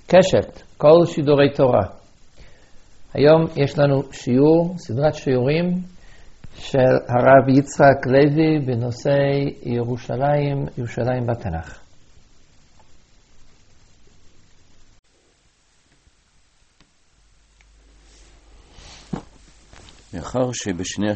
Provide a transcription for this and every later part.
קשת, כל שידורי תורה. היום יש לנו שיעור, סדרת שיעורים של הרב יצחק לוי בנושא ירושלים בתנ"ך. לאחר שבשני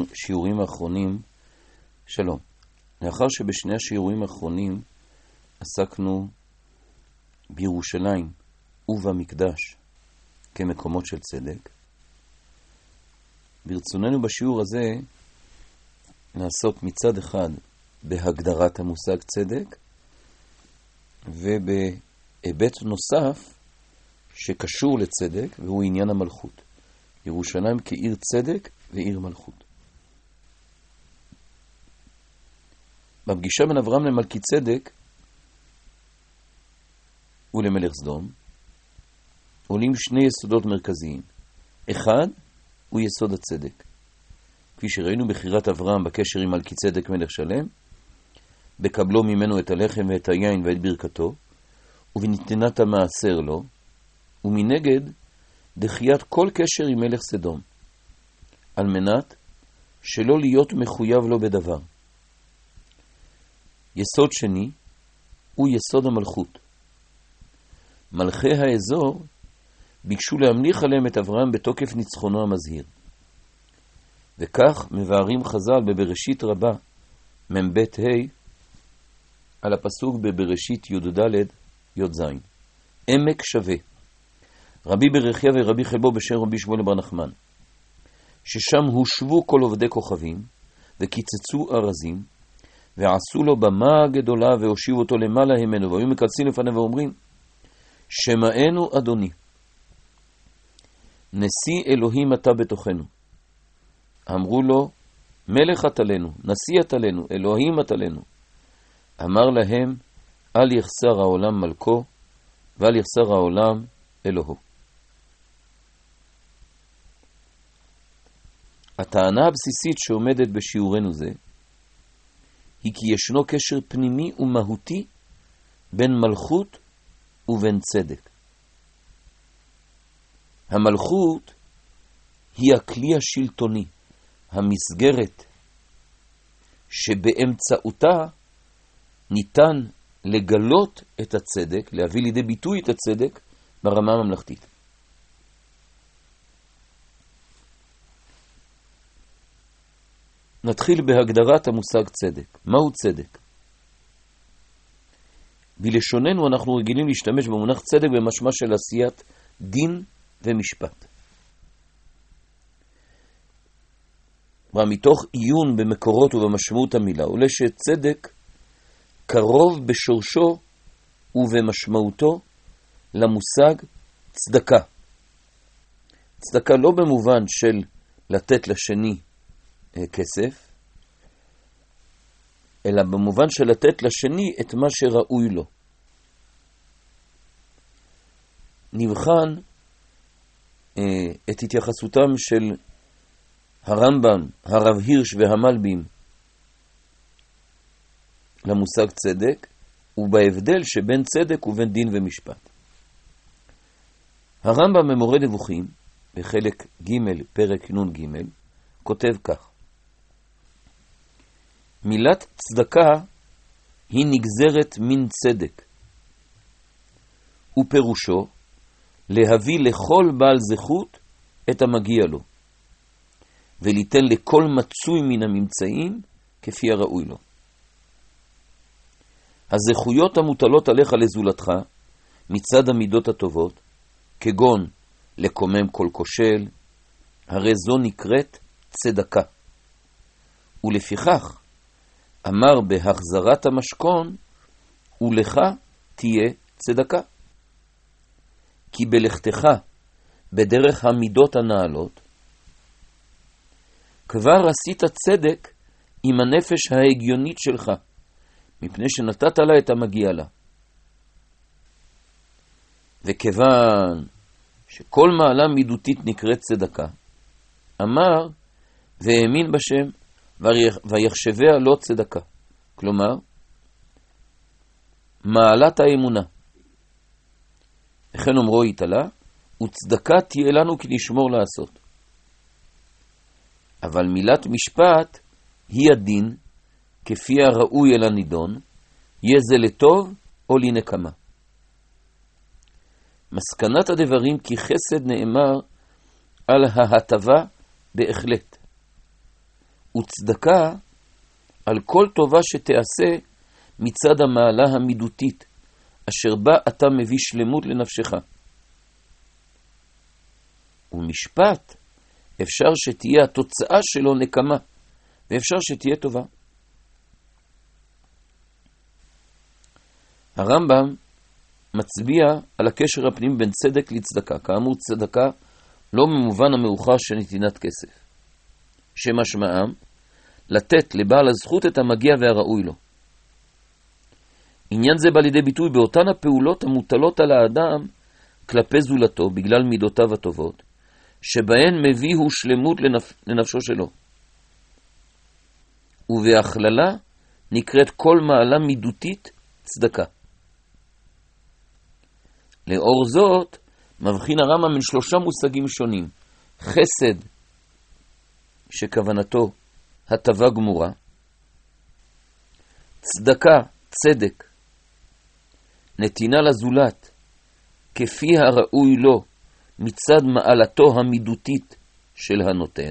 השיעורים האחרונים עסקנו בירושלים ובמקדש כמקומות של צדק, ברצוננו בשיעור הזה לעסוק מצד אחד בהגדרת המושג צדק, ובהיבט נוסף שקשור לצדק, והוא עניין המלכות. ירושלים כעיר צדק ועיר מלכות. בפגישה בין אברהם למלכי צדק ולמלך סדום עולים שני יסודות מרכזיים. אחד הוא יסוד הצדק, כפי שראינו בחירת אברהם בקשר עם מלכי צדק מלך שלם, בקבלו ממנו את הלחם ואת היין ואת ברכתו, ובנתינת המעשר לו, ומנגד דחיית כל קשר עם מלך סדום, על מנת שלא להיות מחויב לו בדבר. יסוד שני הוא יסוד המלכות. מלכי האזור ביקשו להמליך עליהם את אברהם בתוקף ניצחונו המזהיר. וכך מבארים חז"ל בבראשית רבה מ"ב ה' על הפסוק בבראשית י"ד י"ז. עמק שווה. רבי ברכיה ורבי חלבו בשם רבי שמואל בר נחמן, ששם הושבו כל עובדי כוכבים וקיצצו ארזים ועשו לו במה גדולה והושיבו אותו למעלה ממנו, והיו מקלצים לפניו ואומרים, שמענו אדוני, נשיא אלוהים אתה בתוכנו. אמרו לו, מלך אתה לנו, נשיא אתה לנו, אלוהים אתה לנו. אמר להם, אל יחסר העולם מלכו ואל יחסר העולם אלוהו. הטענה הבסיסית שעומדת בשיעורנו זה היא כי ישנו קשר פנימי ומהותי בין מלכות ובין צדק. המלכות היא הכלי השלטוני, המסגרת שבאמצעותה ניתן לגלות את הצדק, להביא לידי ביטוי את הצדק ברמה הממלכתית. נתחיל בהגדרת המושג צדק. מהו צדק? בלשוננו אנחנו רגילים להשתמש במונח צדק במשמע של עשיית דין ומשפט. ומתוך עיון במקורות ובמשמעות המילה עולה שצדק קרוב בשורשו ובמשמעותו למושג צדקה. צדקה לא במובן של לתת לשני כסף, אלא במובן של לתת לשני את מה שראוי לו. נבחן את התייחסותם של הרמב"ם, הרב הירש והמלבים למושג צדק, ובהבדל שבין צדק ובין דין ומשפט. הרמב"ם במורה נבוכים, בחלק ג' פרק נ' ג', כותב כך: מילת צדקה היא נגזרת מן צדק, ופירושו להביא לכל בעל זכות את המגיע לו, וליתן לכל מצוי מן הממצאים כפי הראוי לו. הזכויות המוטלות עליך לזולתך מצד המידות הטובות, כגון לקומם כל כושל, הרי זו נקראת צדקה. ולפיכך אמר בהחזרת המשכון, ולך תהיה צדקה. כי בלכתך בדרך המידות הנעלות, כבר עשית צדק עם הנפש ההגיונית שלך, מפני שנתת לה את המגיע לה. וכיוון שכל מעלה מידותית נקראת צדקה, אמר והאמין בשם ויחשביה לא צדקה. כלומר, מעלת האמונה. לכן אומרו יתעלה, וצדקה תהיה לנו כי נשמור לעשות. אבל מילת משפט היא הדין, כפי הראוי אל הנידון, יהיה זה לטוב או לנקמה. מסקנת הדברים כי חסד נאמר על ההטבה בהחלט, וצדקה על כל טובה שתעשה מצד המעלה המידותית, אשר בה אתה מביא שלמות לנפשך. ומשפט אפשר שתהיה התוצאה שלו נקמה, ואפשר שתהיה טובה. הרמב"ם מצביע על הקשר הפנים בין צדק לצדקה. כאמור, צדקה לא במובן המאוחר של נתינת כסף, שמשמעם לתת לבעל הזכות את המגיע והראוי לו. עניין זה בא לידי ביטוי באותן הפעולות המוטלות על האדם כלפי זולתו בגלל מידותיו הטובות, שבהן מביא הוא שלמות לנפשו שלו. ובהכללה נקראת כל מעלה מידותית צדקה. לאור זאת מבחין הרמב"ם בין 3 מושגים שונים: חסד, שכוונתו הטבה גמורה; צדקה, צדק, נתינה לזולת כפי הראוי לו מצד מעלתו המידותית של הנותן;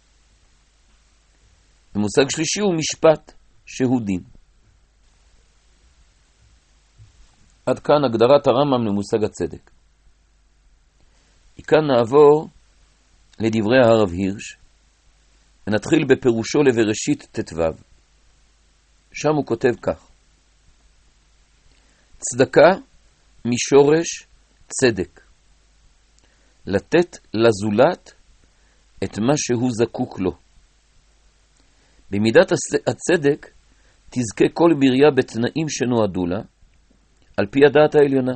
ומושג שלישי הוא משפט, שהוא דין. עד כאן הגדרת הרמב"ם למושג הצדק. מכאן נעבור לדברי הרב הירש, ונתחיל בפירושו לבראשית ט"ו. שם הוא כותב כך: צדקה משורש צדק, לתת לזולת את מה שהוא זקוק לו. במידת הצדק תזכה כל בריה בתנאים שנועדו לה, על פי הדעת העליונה.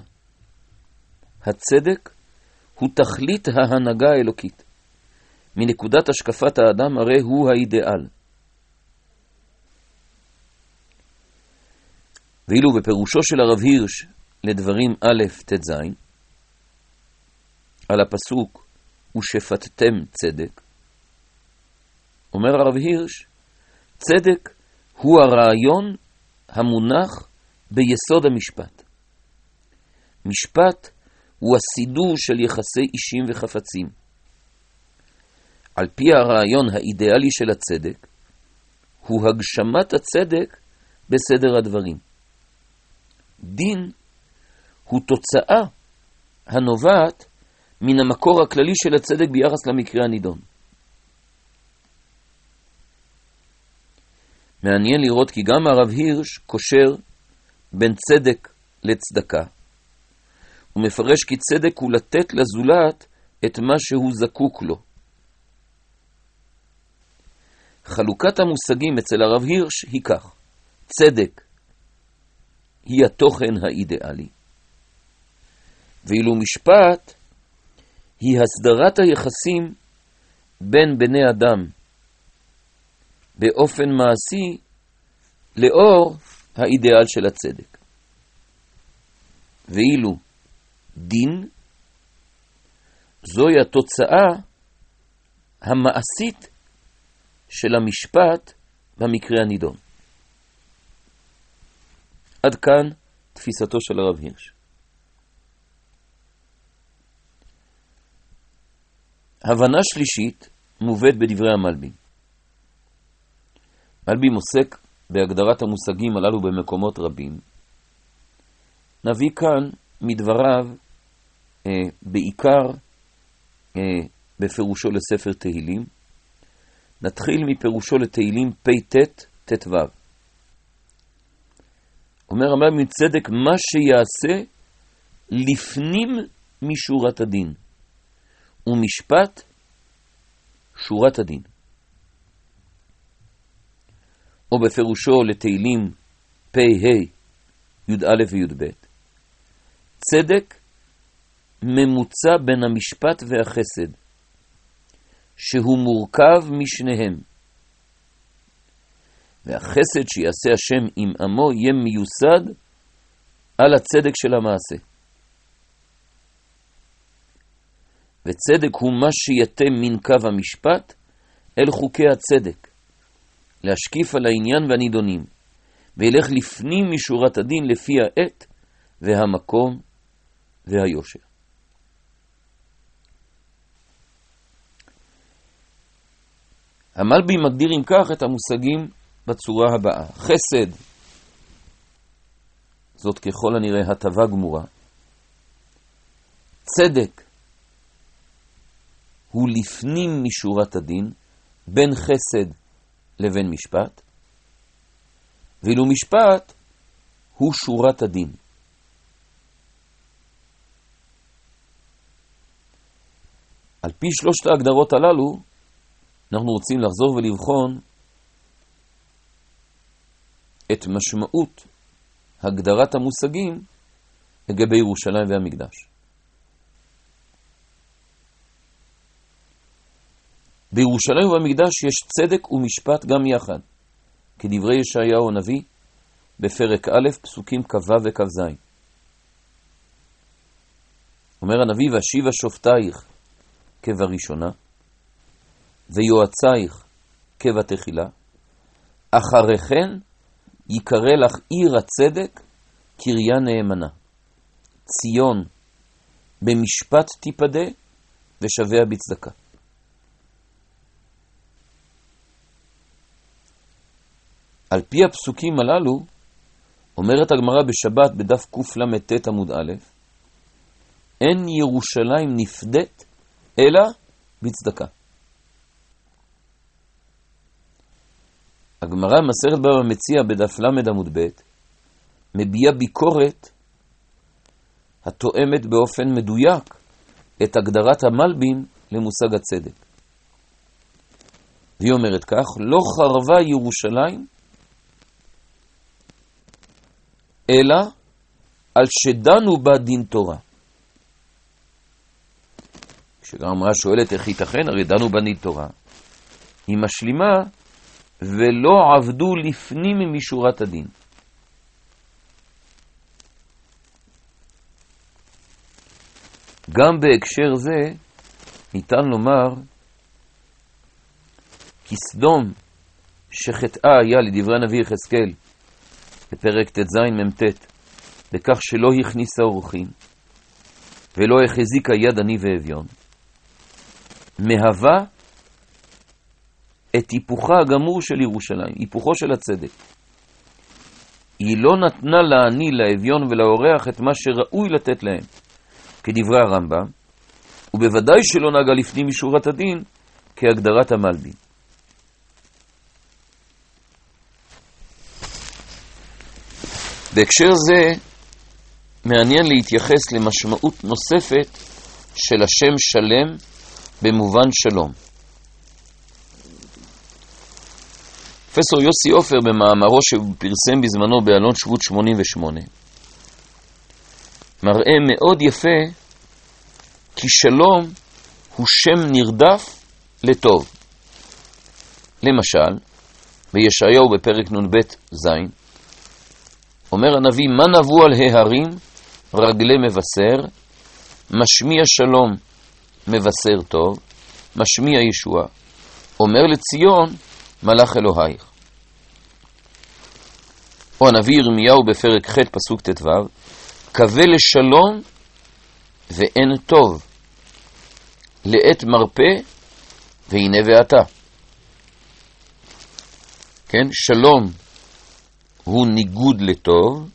הצדק הוא תכלית ההנהגה האלוקית. מנקודת השקפת האדם הרי הוא האידאל. ואילו בפירושו של הרב הירש לדברים א' ט"ז, על הפסוק ושפטתם צדק, אומר הרב הירש, צדק הוא הרעיון המונח ביסוד המשפט. משפט הוא הסידור של יחסי אישים וחפצים. על פי הרעיון האידיאלי של הצדק, הוא הגשמת הצדק בסדר הדברים. דין הוא תוצאה הנובעת מן המקור הכללי של הצדק ביחס למקרה הנידון. מעניין לראות כי גם הרב הירש קושר בין צדק לצדקה. הוא מפרש כי צדק הוא לתת לזולת את מה שהוא זקוק לו. חלוקת המושגים אצל הרב הירש היא כך: צדק היא התוכן האידיאלי, ואילו משפט היא הסדרת היחסים בין בני אדם באופן מעשי לאור האידיאל של הצדק. ואילו דין זוהי התוצאה המעשית של המשפט במקרה הנידון. עד כאן תפיסתו של הרב הירש. הבנה שלישית מובאת בדברי המלבים. מלבים עוסק בהגדרת המושגים הללו במקומות רבים. נביא כאן מדבריו בעיקר בפירושו לספר תהילים. נתחיל מפירושו לתהילים פ"ט ט"ו. אומר המלבים, צדק מה שיעשה לפנים משורת הדין, ומשפט שורת הדין. או בפירושו לתהילים פ"ה י"א וי"ב, צדק ממוצע בין המשפט והחסד, שהוא מורכב משניהם, והחסד שיעשה השם עם עמו יהיה מיוסד על הצדק של המעשה. וצדק הוא מה שיתה מן קו המשפט אל חוקי הצדק, להשקיף על העניין והנידונים, וילך לפנים משורת הדין לפי העת והמקום והיושר. המלבי מגדיר עם כך את המושגים בצורה הבאה. חסד, זאת ככל הנראה הטבה גמורה. צדק הוא לפנים משורת הדין, בין חסד לבין משפט, ואילו משפט הוא שורת הדין. על פי שלושת ההגדרות הללו, אנחנו רוצים לחזור ולבחון את משמעות הגדרת המושגים לגבי ירושלים והמקדש. בירושלים ובמקדש יש צדק ומשפט גם יחד, כדברי ישעיהו הנביא בפרק א' פסוקים כ"ו וכ"ז. אומר הנביא, ואשיבה שופטייך כבראשונה, ויועצייך כבתחילה, אחרי כן יקרא לך עיר הצדק, קריה נאמנה. ציון במשפט תיפדה ושביה בצדקה. על פי הפסוקים הללו, אומרת הגמרא בשבת בדף קל"ט עמוד א', אין ירושלים נפדת אלא בצדקה. הגמרא מסכת בבא מציעא בדף ל' עמוד ב' מביעה ביקורת התואמת באופן מדויק את הגדרת המלבים למושג הצדק. והיא אומרת כך, לא חרבה ירושלים אלא על שדנו בה דין תורה. כשגמרא שואלת איך ייתכן, הרי דנו בה דין תורה, היא משלימה ולא עבדו לפנים משורת הדין. גם בהקשר זה ניתן לומר כי סדום שחטאה היה לדברי הנביא יחזקאל בפרק ט"ז מ"ט בכך שלא הכניסה אורחים ולא החזיקה יד עני ואביון, מהווה את היפוכה הגמור של ירושלים, היפוכו של הצדק. היא לא נתנה לעני, לאביון ולאורח את מה שראוי לתת להם, כדברי הרמב"ם, ובוודאי שלא נגע לפנים משורת הדין, כהגדרת המלבי. בהקשר זה, מעניין להתייחס למשמעות נוספת של השם שלם במובן שלום. פרופסור יוסי אופר במאמרו שפרסם בזמנו באלון שבות 88 מראה מאוד יפה כי שלום הוא שם נרדף לטוב. למשל, בישעיהו בפרק נ"ב זין אומר הנביא, מה נבוא על ההרים רגלי מבשר, משמיע שלום מבשר טוב, משמיע ישוע, אומר לציון מלאך אלוהיך. או הנביא ירמיהו בפרק ח' פסוק ט"ו, קווה לשלום ואין טוב, לעת מרפא והנה ועתה. כן, שלום הוא ניגוד לטוב,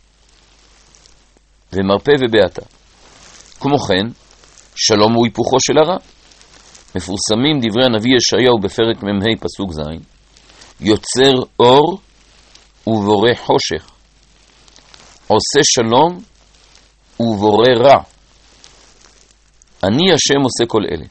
ומרפא ובעתה. כמו כן, שלום הוא היפוכו של הרע. מפורסמים דברי הנביא ישעיהו בפרק מ"ה פסוק ז', יוצר אור ובורא חושך, עושה שלום ובורא רע. אני השם עושה כל אלה.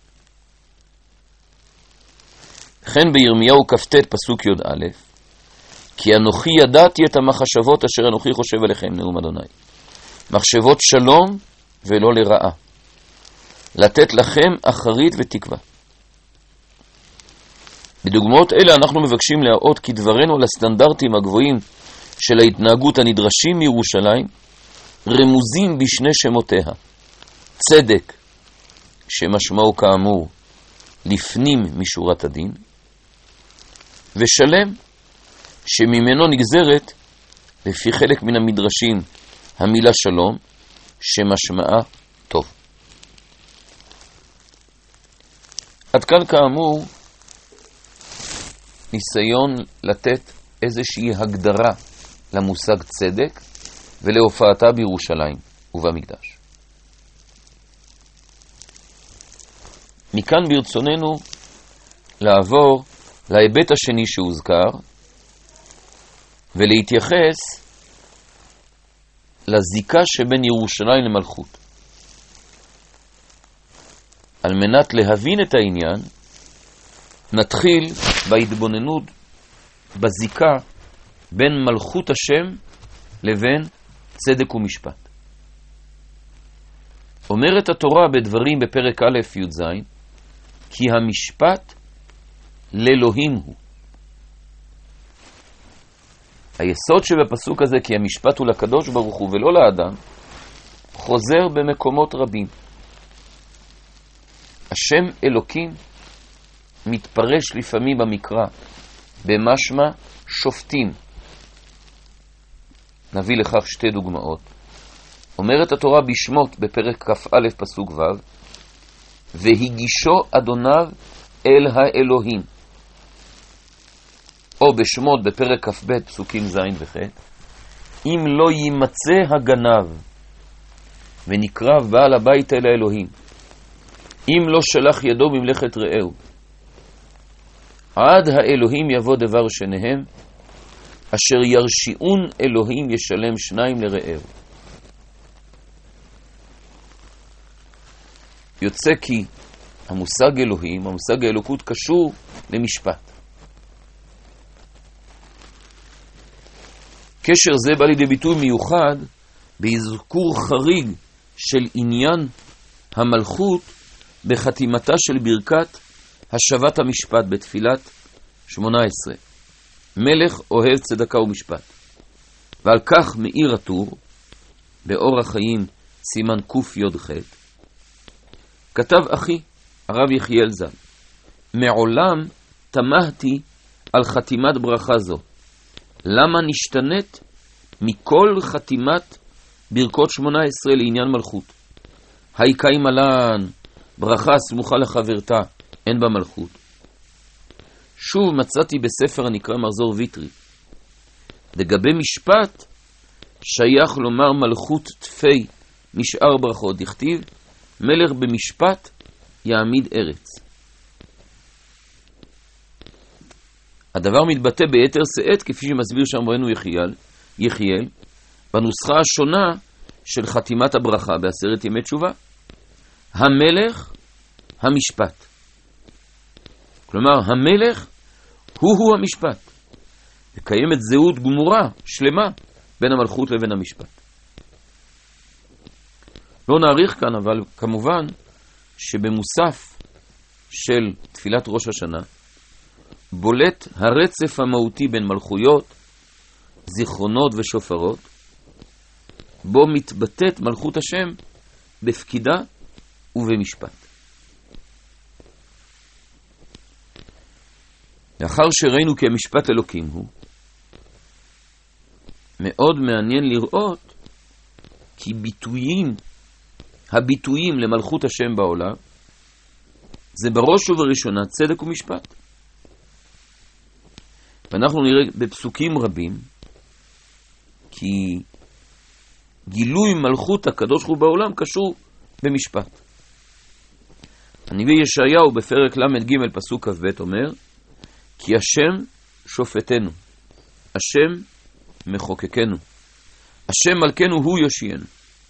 כן בירמיהו כ"ט פסוק י"א, כי אנוכי ידעתי את המחשבות אשר אנוכי חושב עליכם, נאום אדוני, מחשבות שלום ולא לרעה, לתת לכם אחרית ותקווה. בדוגמאות אלה אנחנו מבקשים להראות כי דברנו על הסטנדרטים הגבוהים של ההתנהגות הנדרשים מירושלים רמוזים בשני שמותיה, צדק שמשמעו כאמור לפנים משורת הדין, ושלם שממנו נגזרת לפי חלק מן המדרשים המילה שלום שמשמעה טוב. עד כאן כאמור ניסיון לתת איזושהי הגדרה למושג צדק ולהופעתה בירושלים ובמקדש. מכאן ברצוננו לעבור להיבט השני שהוזכר ולהתייחס לזיקה שבין ירושלים למלכות. על מנת להבין את העניין, נתחיל בהתבוננות בזיקה בין מלכות השם לבין צדק ומשפט. אומרת התורה בדברים בפרק א' י"ז, כי המשפט לאלוהים הוא. היסוד שבפסוק הזה, כי המשפט הוא לקדוש ברוך הוא ולא לאדם, חוזר במקומות רבים. השם אלוקים מתפרש לפעמים במקרא במשמע שופטים. נביא לכך שתי דוגמאות. אומרת התורה בשמות בפרק כ"א פסוק ו', והגישו אדוניו אל האלוהים. או בשמות בפרק כ"ב פסוקים ז' וח', אם לא יימצא הגנב ונקרב בעל הבית אל האלוהים, אם לא שלח ידו ממלאכת רעהו, עד האלוהים יבוא דבר שניהם, אשר ירשיעון אלוהים ישלם שניים לרעהו. יוצא כי המושג אלוהים, המושג האלוקות, קשור למשפט. קשר זה בא לידי ביטוי מיוחד באזכור חריג של עניין המלכות בחתימתה של ברכת השבת המשפט בתפילת 18. מלך אוהב צדקה ומשפט. ועל כך מאיר הטור באור החיים סימן ק"ח, כתב אחי הרב יחיאל ז"ל, מעולם תמהתי על חתימת ברכה זו, למה נשתנית מכל חתימת ברכות 18 לעניין מלכות? היקיים עלן ברכה סמוכה לחברתה, אין בה מלכות. שוב מצאתי בספר הנקרא מחזור ויטרי, לגבי משפט שייך לומר מלכות תפי משאר ברכות, דכתיב מלך במשפט יעמיד ארץ. הדבר מתבטא ביתר שאת כפי שמסביר שם רבנו יחיאל בנוסחה השונה של חתימת הברכה בעשרת ימי תשובה. המלך המשפט, כלומר המלך הוא המשפט, וקיימת זהות גמורה שלמה בין המלכות לבין המשפט. לא נאריך כאן, אבל כמובן שבמוסף של תפילת ראש השנה בולט הרצף המהותי בין מלכויות, זיכרונות ושופרות, בו מתבטאת מלכות השם בפקידה ובמשפט. לאחר שראינו כי המשפט אלוקים הוא, מאוד מעניין לראות כי הביטויים למלכות השם בעולם זה בראש ובראשונה צדק ומשפט. ואנחנו נראה בפסוקים רבים כי גילוי מלכות הקדוש ברוך הוא בעולם קשור במשפט. הנביא ישעיהו בפרק ל"ג פסוק כ"ב אומר, כי השם שופטנו, השם מחוקקנו, השם מלכנו הוא יושיענו.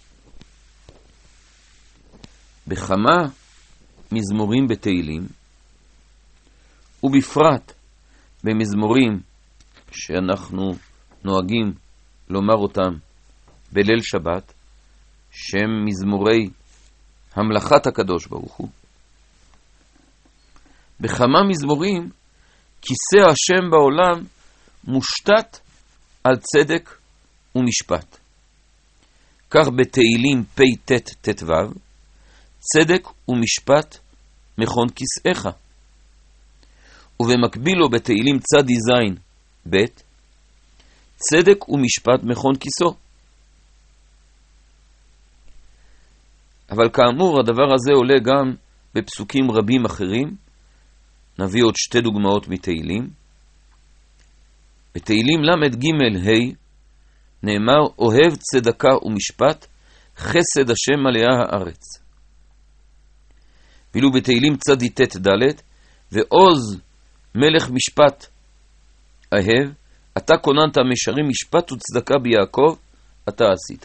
בכמה מזמורים בתהילים, ובפרט במזמורים שאנחנו נוהגים לומר אותם בליל שבת, שהם מזמורי המלכת הקדוש ברוך הוא, בכמה מזמורים כיסא השם בעולם מושתת על צדק ומשפט. כך בתהילים פ"ט ט"ו, צדק ומשפט מכון כיסאיך. ובמקביל לו בתהילים צדי זין ב' צדק ומשפט מכון כיסו. אבל כאמור הדבר הזה עולה גם בפסוקים רבים אחרים. נביא עוד שתי דוגמאות מתהילים. בתהילים למד ג' ה' נאמר אוהב צדקה ומשפט חסד השם מלאה הארץ. ואילו בתהילים צדי ת' ד' ועוז מלך משפט אהב אתה כוננת משרים משפט וצדקה ביעקב אתה עשית.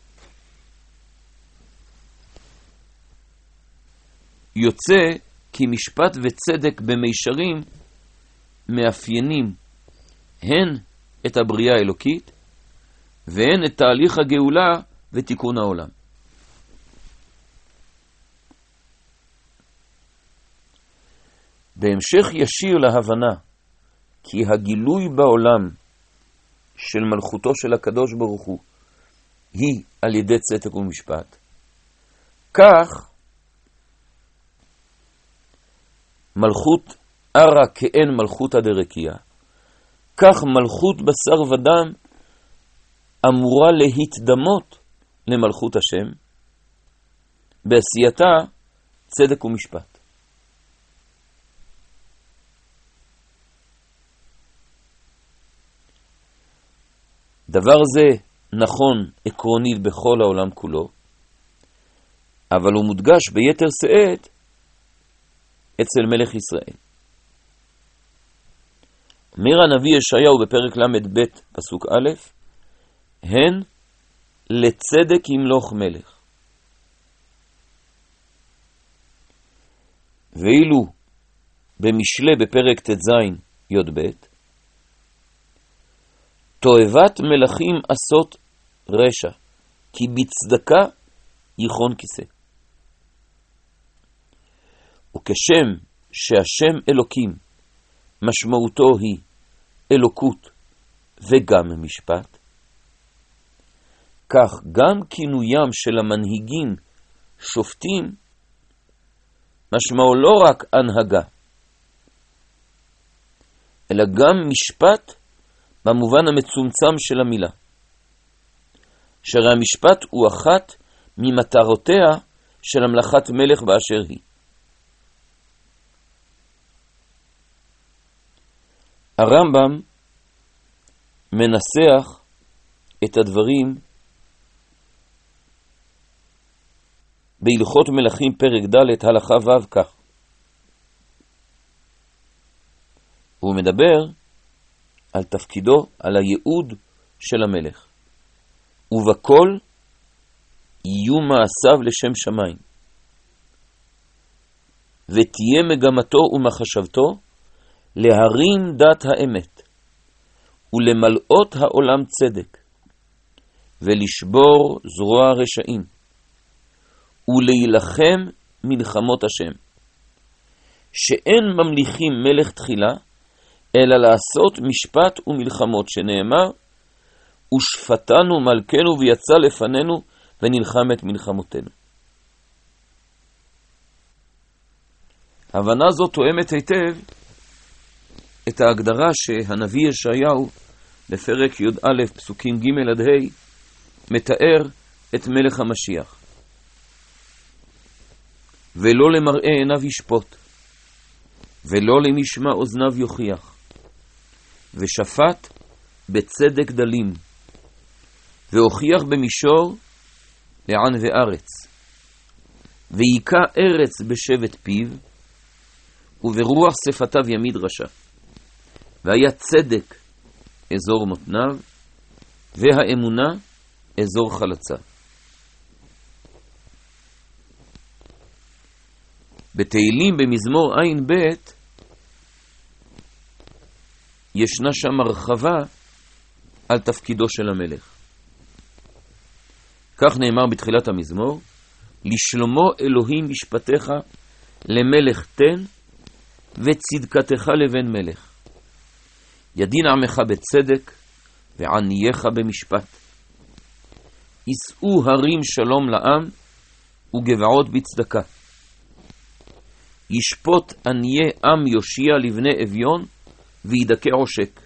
יוצא כי משפט וצדק במישרים מאפיינים הן את הבריאה האלוקית והן את תהליך הגאולה ותיקון העולם. בהמשך ישיר להבנה כי הגילוי בעולם של מלכותו של הקדוש ברוך הוא היא על ידי צדק ומשפט, כך מלכות ארה כאין מלכות הדרקיה, כך מלכות בשר ודם אמורה להתדמות למלכות השם בעשייתה צדק ומשפט. דבר זה נכון עקרונית בכל העולם כולו, אבל הוא מודגש ביתר שאת אצל מלך ישראל. אומר הנביא ישעיהו בפרק למד ב' פסוק א', הן לצדק ימלוך מלך. ואילו במשלי בפרק ט"ז י"ב, תועבת מלכים עשות רשע, כי בצדקה יכון כיסא. וכשם שהשם אלוקים משמעותו היא אלוקות וגם משפט, כך גם כינוים של המנהיגים שופטים משמעו לא רק הנהגה, אלא גם משפט במובן המצומצם של המילה. שהרי המשפט הוא אחת ממטרותיה של המלכת מלך באשר היא. הרמב"ם מנסח את הדברים בהלכות מלכים פרק ד' הלכה ו' כך. הוא מדבר על תפקידו, על הייעוד של המלך. ובכל יהיו מעשיו לשם שמיים. ותהיה מגמתו ומחשבתו להרים דת האמת, ולמלאות העולם צדק, ולשבור זרוע רשעים, ולהילחם מלחמות השם. שאין ממליכים מלך תחילה, אלא לעשות משפט ומלחמות, שנאמר, ושפטנו מלכנו ויצא לפנינו ונלחם את מלחמותינו. הבנה זו תואמת היטב את ההגדרה שהנביא ישעיהו בפרק י"א פסוקים ג' עד ה' מתאר את מלך המשיח. ולא למראה עיניו ישפוט, ולא למשמע אוזניו יוכיח, ושפט בצדק דלים, והוכיח במישור לען וארץ, ויקע ארץ בשבט פיו, וברוח שפתיו ימיד רשע. והיה צדק אזור מותניו, והאמונה אזור חלצה. בתהילים במזמור עין ב' ישנה שם הרחבה על תפקידו של המלך. כך נאמר בתחילת המזמור, לשלמה אלוהים משפטיך למלך תן, וצדקתך לבן מלך. ידין עמך בצדק, וענייך במשפט. יישאו הרים שלום לעם, וגבעות בצדקה. ישפוט עניי עם יושיע לבני אביון, וידכא עושק.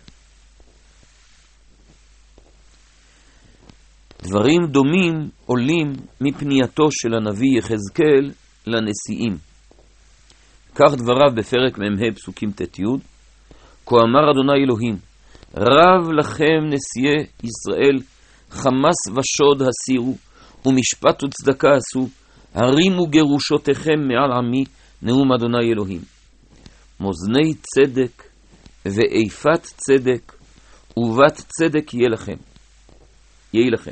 דברים דומים עולים מפנייתו של הנביא יחזקאל לנשיאים. כך דבריו בפרק מ"ה פסוקים ט"י: כה אמר אדוני אלוהים, רב לכם נשיאי ישראל, חמס ושוד הסירו, ומשפט וצדקה עשו, הרימו גירושותיכם מעל עמי, נאום אדוני אלוהים. מאזני צדק ואיפת צדק ובת צדק יהיה לכם.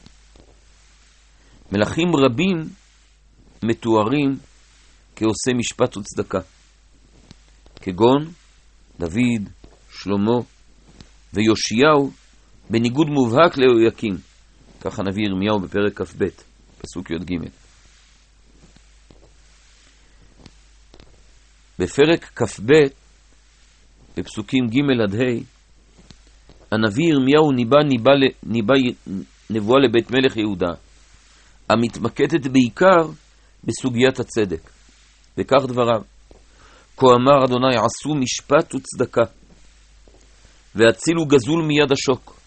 מלכים רבים מתוארים כעושה משפט וצדקה, כגון דוד, שלמה ויושיהו, בניגוד מובהק ליהויקים. כך הנביא ירמיהו בפרק כ"ב, פסוק י"ג. בפרק כ"ב, בפסוקים ג' עד ה', הנביא ירמיהו ניבא נבואה לבית מלך יהודה, המתמקדת בעיקר בסוגיית הצדק. וכך דבריו: כה אמר אדוני, עשו משפט וצדקה, והצילו גזול מיד השוק,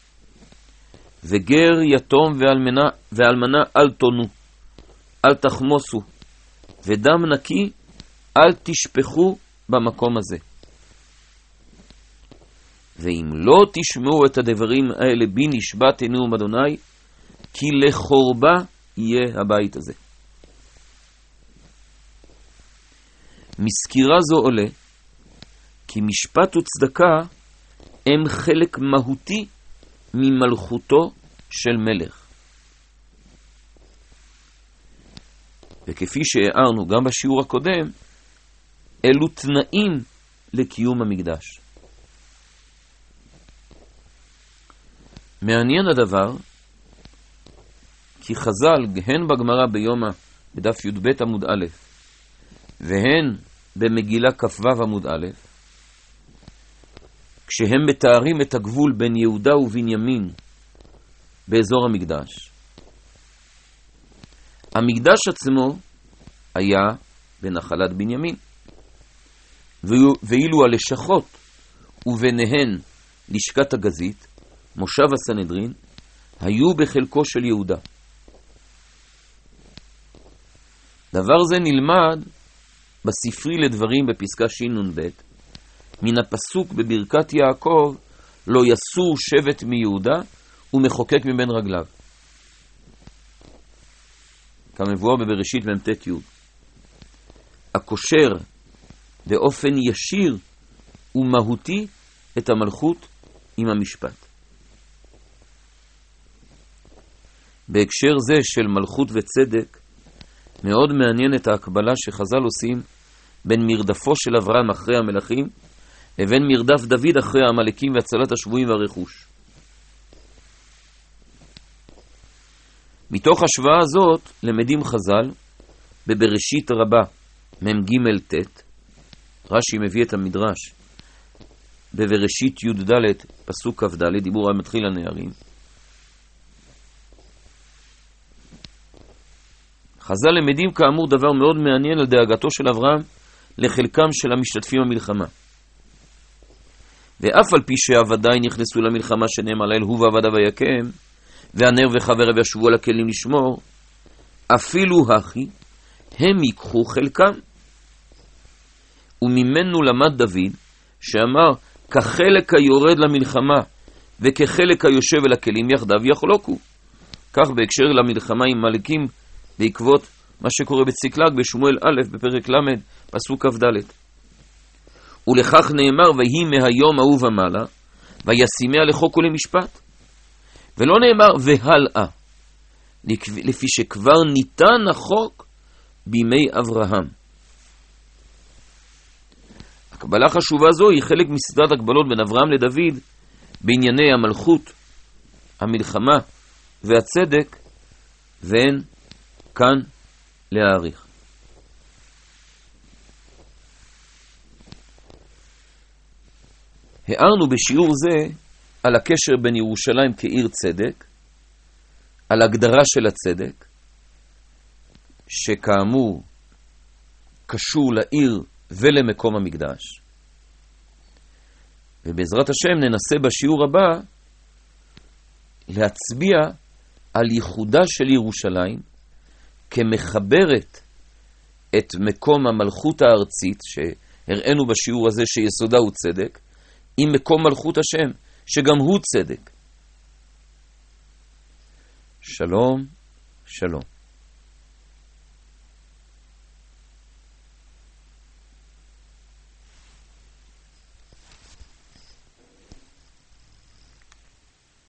וגר יתום ואלמנה אל תונו, אל תחמוסו, ודם נקי אל תשפכו במקום הזה. ואם לא תשמעו את הדברים האלה בי נשבעתי נאום אדוני, כי לחורבה יהיה הבית הזה. מסקירה זו עולה כי משפט וצדקה הם חלק מהותי ממלכותו של מלך. וכפי שהערנו גם בשיעור הקודם, אלו תנאים לקיום המקדש. מעניין הדבר כי חז"ל, הן בגמרא ביומא בדף י"ב עמוד א', והן במגילה כ"ו עמוד א', כשהם מתארים את הגבול בין יהודה ובנימין באזור המקדש, המקדש עצמו היה בנחלת בנימין, ואילו הלשכות וביניהן לשכת הגזית, מושב הסנהדרין, היו בחלקו של יהודה. דבר זה נלמד בספרי לדברים בפסקה ש"ב, מן הפסוק בברכת יעקב, לא יסור שבט מיהודה ומחוקק מבין רגליו, כמבואר בבראשית מ"ט י'. הקושר באופן ישיר ומהותי את המלכות עם המשפט. בהקשר זה של מלכות וצדק, מאוד מעניין את ההקבלה שחז"ל עושים בין מרדפו של אברהם אחרי המלכים לבין מרדף דוד אחרי המלכים והצלת השבויים והרכוש. מתוך השוואה הזאת למדים חז"ל בבראשית רבה מ"ג ט', רש"י מביא את המדרש בבראשית י"ד פסוק כ"ד, דיבור המתחיל הנערים. חז"ל למדים כאמור דבר מאוד מעניין על דאגתו של אברהם לחלקם של המשתתפים במלחמה. ואף על פי שעבדיי נכנסו למלחמה שנאמר לאל הוא ועבדיו ויקם, והנר וחבריו ישבו על הכלים לשמור, אפילו הכי הם ייקחו חלקם. וממנו למד דוד שאמר, כחלק היורד למלחמה וכחלק היושב אל הכלים יחדיו יחלוקו. כך בהקשר למלחמה עם מלכים בעקבות מה שקורה בציקלג בשמואל א' בפרק ל' פסוק כ"ד. ולכך נאמר, ויהי מהיום ההוא ומעלה וישימיה לחוק ולמשפט, ולא נאמר והלאה, לפי שכבר ניתן החוק בימי אברהם. הקבלה חשובה זו היא חלק מסדרת הקבלות בין אברהם לדוד בענייני המלכות, המלחמה והצדק, ואין כאן להאריך. הערנו בשיעור זה על הקשר בין ירושלים כעיר צדק, על הגדרה של הצדק, שכאמור קשור לעיר ולמקום המקדש. ובעזרת השם ננסה בשיעור הבא להצביע על ייחודה של ירושלים כמחברת את מקום המלכות הארצית, שהראינו בשיעור הזה שיסודה הוא צדק, עם מקום מלכות השם, שגם הוא צדק. שלום, שלום.